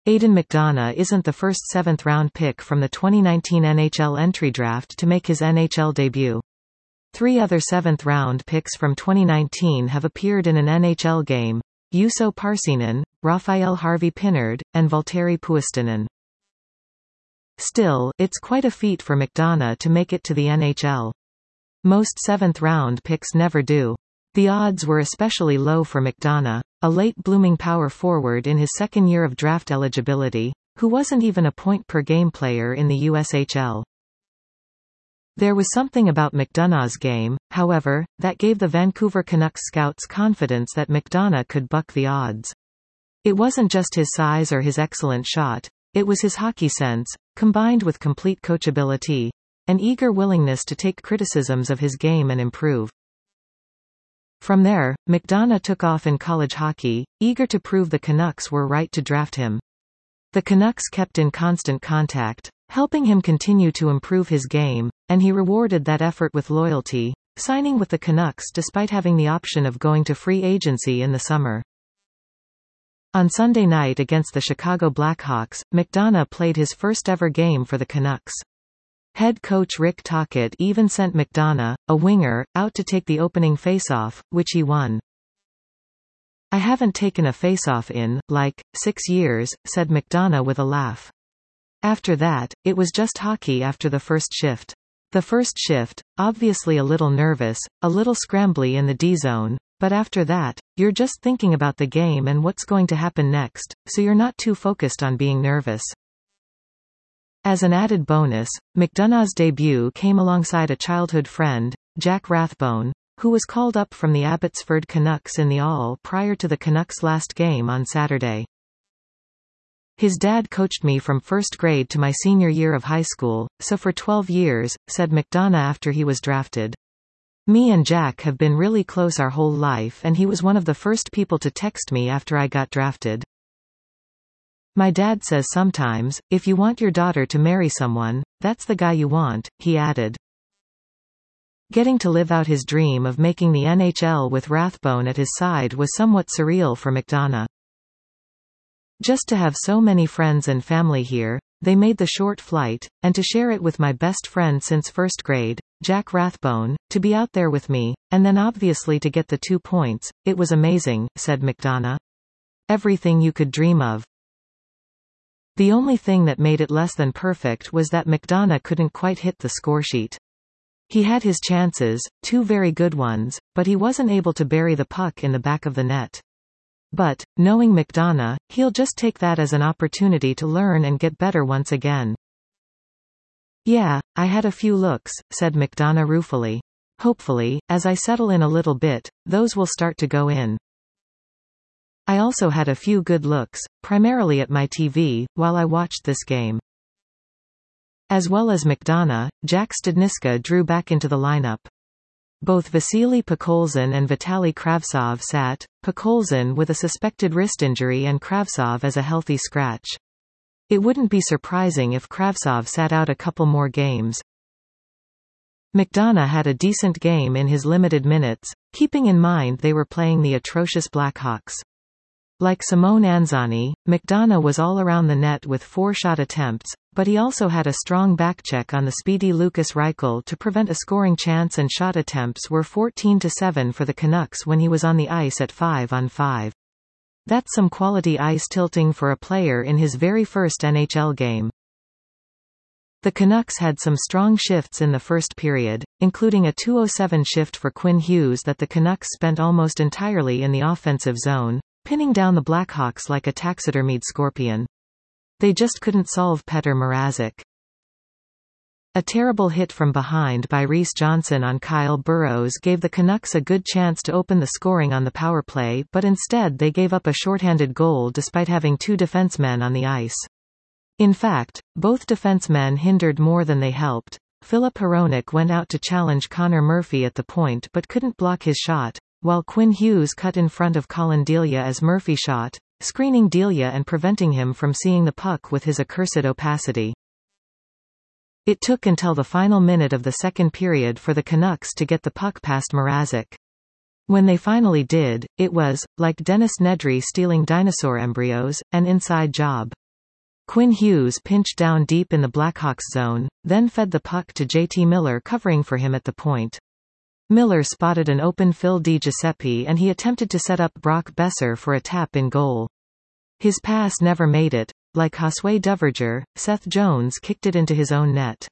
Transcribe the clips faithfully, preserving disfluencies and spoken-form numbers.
Aidan McDonough isn't the first seventh-round pick from the twenty nineteen N H L entry draft to make his N H L debut. Three other seventh-round picks from twenty nineteen have appeared in an N H L game: Juuso Parsinen, Raphael Harvey-Pinard, and Valtteri Puustinen. Still, it's quite a feat for McDonough to make it to the N H L. Most seventh-round picks never do. The odds were especially low for McDonough, a late-blooming power forward in his second year of draft eligibility, who wasn't even a point-per-game player in the U S H L. There was something about McDonough's game, however, that gave the Vancouver Canucks scouts confidence that McDonough could buck the odds. It wasn't just his size or his excellent shot, it was his hockey sense, combined with complete coachability, an eager willingness to take criticisms of his game and improve. From there, McDonough took off in college hockey, eager to prove the Canucks were right to draft him. The Canucks kept in constant contact, helping him continue to improve his game, and he rewarded that effort with loyalty, signing with the Canucks despite having the option of going to free agency in the summer. On Sunday night against the Chicago Blackhawks, McDonough played his first-ever game for the Canucks. Head coach Rick Tocchet even sent McDonough, a winger, out to take the opening faceoff, which he won. "I haven't taken a faceoff in, like, six years, said McDonough with a laugh. After that, it was just hockey after the first shift. The first shift, obviously a little nervous, a little scrambly in the D-zone, but after that, you're just thinking about the game and what's going to happen next, so you're not too focused on being nervous." As an added bonus, McDonough's debut came alongside a childhood friend, Jack Rathbone, who was called up from the Abbotsford Canucks in the All prior to the Canucks' last game on Saturday. "His dad coached me from first grade to my senior year of high school, so for twelve years, said McDonough after he was drafted. "Me and Jack have been really close our whole life and he was one of the first people to text me after I got drafted. My dad says sometimes, if you want your daughter to marry someone, that's the guy you want," he added. Getting to live out his dream of making the N H L with Rathbone at his side was somewhat surreal for McDonough. "Just to have so many friends and family here, they made the short flight, and to share it with my best friend since first grade, Jack Rathbone, to be out there with me, and then obviously to get the two points, it was amazing," said McDonough. "Everything you could dream of." The only thing that made it less than perfect was that McDonough couldn't quite hit the scoresheet. He had his chances, two very good ones, but he wasn't able to bury the puck in the back of the net. But, knowing McDonough, he'll just take that as an opportunity to learn and get better once again. "Yeah, I had a few looks," said McDonough ruefully. "Hopefully, as I settle in a little bit, those will start to go in. I also had a few good looks, primarily at my T V, while I watched this game." As well as McDonough, Jack Studnicka drew back into the lineup. Both Vasily Podkolzin and Vitaly Kravtsov sat, Podkolzin with a suspected wrist injury and Kravtsov as a healthy scratch. It wouldn't be surprising if Kravtsov sat out a couple more games. McDonough had a decent game in his limited minutes, keeping in mind they were playing the atrocious Blackhawks. Like Simone Anzani, McDonough was all around the net with four shot attempts, but he also had a strong backcheck on the speedy Lukas Reichel to prevent a scoring chance, and shot attempts were fourteen to seven for the Canucks when he was on the ice at five on five. That's some quality ice tilting for a player in his very first N H L game. The Canucks had some strong shifts in the first period, including a two oh seven shift for Quinn Hughes that the Canucks spent almost entirely in the offensive zone, pinning down the Blackhawks like a taxidermied scorpion. They just couldn't solve Petr Mrazek. A terrible hit from behind by Reese Johnson on Kyle Burroughs gave the Canucks a good chance to open the scoring on the power play, but instead they gave up a shorthanded goal despite having two defensemen on the ice. In fact, both defensemen hindered more than they helped. Filip Hronek went out to challenge Connor Murphy at the point but couldn't block his shot, while Quinn Hughes cut in front of Colin Delia as Murphy shot, screening Delia and preventing him from seeing the puck with his accursed opacity. It took until the final minute of the second period for the Canucks to get the puck past Mrazek. When they finally did, it was, like Dennis Nedry stealing dinosaur embryos, an inside job. Quinn Hughes pinched down deep in the Blackhawks zone, then fed the puck to J T Miller covering for him at the point. Miller spotted an open Phil Di Giuseppe and he attempted to set up Brock Boeser for a tap in goal. His pass never made it. Like Josue Duverger, Seth Jones kicked it into his own net.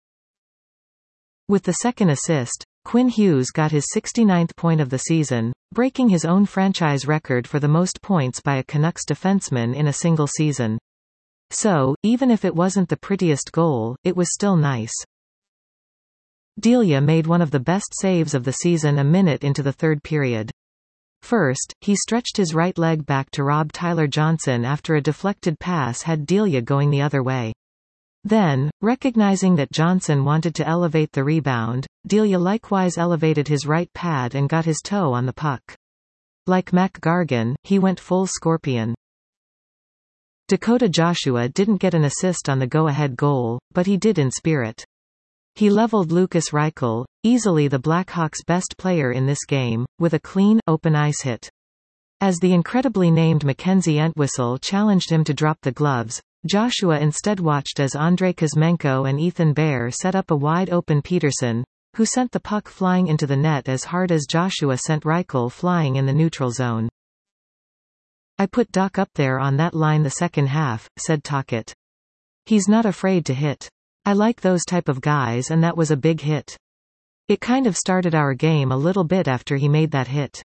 With the second assist, Quinn Hughes got his sixty-ninth point of the season, breaking his own franchise record for the most points by a Canucks defenseman in a single season. So, even if it wasn't the prettiest goal, it was still nice. Delia made one of the best saves of the season a minute into the third period. First, he stretched his right leg back to rob Tyler Johnson after a deflected pass had Delia going the other way. Then, recognizing that Johnson wanted to elevate the rebound, Delia likewise elevated his right pad and got his toe on the puck. Like Mac Gargan, he went full scorpion. Dakota Joshua didn't get an assist on the go-ahead goal, but he did in spirit. He leveled Lucas Reichel, easily the Blackhawks' best player in this game, with a clean, open ice hit. As the incredibly named Mackenzie Entwistle challenged him to drop the gloves, Joshua instead watched as Andrei Kuzmenko and Ethan Bear set up a wide-open Peterson, who sent the puck flying into the net as hard as Joshua sent Reichel flying in the neutral zone. "I put Doc up there on that line the second half," said Tocchet. "He's not afraid to hit. I like those type of guys and that was a big hit. It kind of started our game a little bit after he made that hit."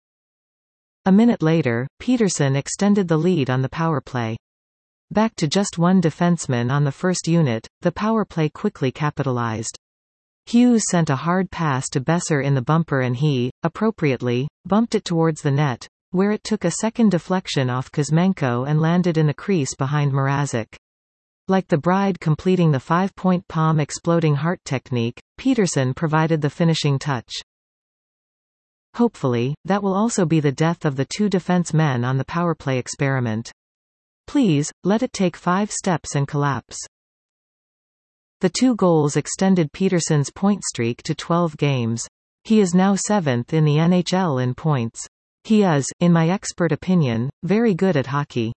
A minute later, Peterson extended the lead on the power play. Back to just one defenseman on the first unit, the power play quickly capitalized. Hughes sent a hard pass to Boeser in the bumper and he, appropriately, bumped it towards the net, where it took a second deflection off Kuzmenko and landed in the crease behind Mrazek. Like the bride completing the five-point palm exploding heart technique, Peterson provided the finishing touch. Hopefully, that will also be the death of the two defense men on the powerplay experiment. Please, let it take five steps and collapse. The two goals extended Peterson's point streak to twelve games. He is now seventh in the N H L in points. He is, in my expert opinion, very good at hockey.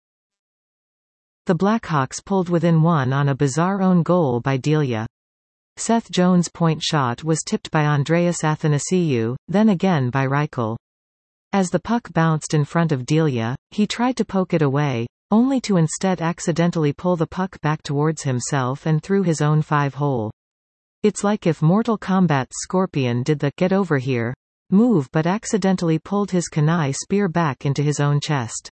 The Blackhawks pulled within one on a bizarre own goal by Delia. Seth Jones' point shot was tipped by Andreas Athanasiou, then again by Reichel. As the puck bounced in front of Delia, he tried to poke it away, only to instead accidentally pull the puck back towards himself and through his own five-hole. It's like if Mortal Kombat's Scorpion did the "get over here" move but accidentally pulled his kunai spear back into his own chest.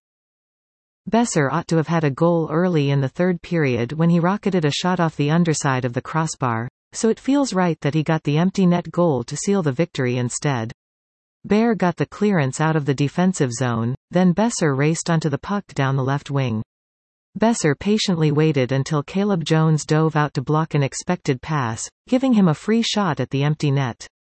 Boeser ought to have had a goal early in the third period when he rocketed a shot off the underside of the crossbar, so it feels right that he got the empty net goal to seal the victory instead. Bear got the clearance out of the defensive zone, then Boeser raced onto the puck down the left wing. Boeser patiently waited until Caleb Jones dove out to block an expected pass, giving him a free shot at the empty net.